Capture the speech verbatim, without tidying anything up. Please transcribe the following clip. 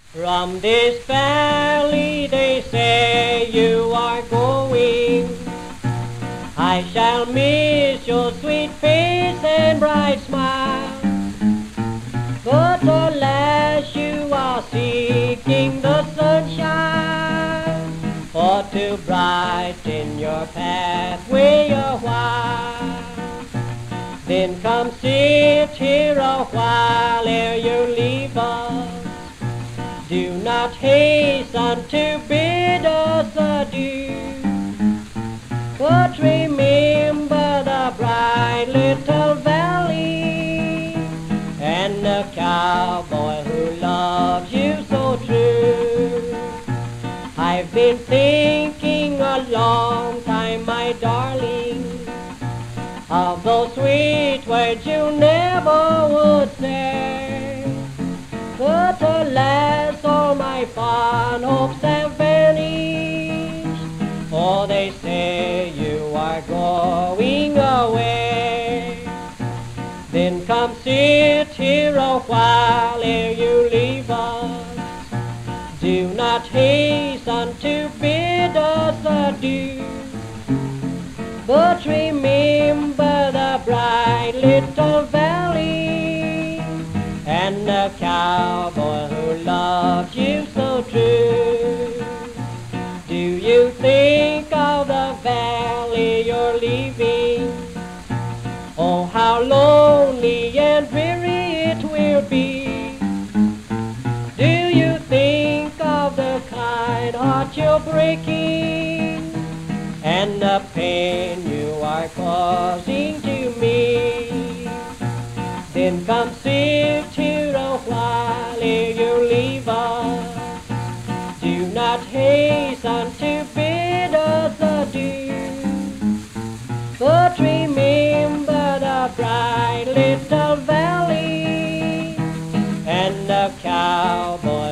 From this valley they say you are going. I shall miss your sweet face and bright smile. But alas, you are seeking the sunshine, for to brighten your pathway a while. Then come sit here a while ere you leave us. Do not hasten to bid us adieu, but remember the bright little valley and the cowboy who loves you so true. I've been thinking a long time, my darling, of those sweet words you never would say. But alas, all my fond hopes have vanished, for they say you are going away. Then come sit here a while ere you leave us. Do not hasten to bid us adieu, but remember the bright little valley and the cowboy who loves you so true. Do you think of the valley you're leaving? Oh, how lonely and dreary it will be. Do you think of the kind heart you're breaking and the pain you are causing to me? Then come sit here a while ere you leave us. Do not hasten to bid us adieu, but remember the bright little valley and the cowboy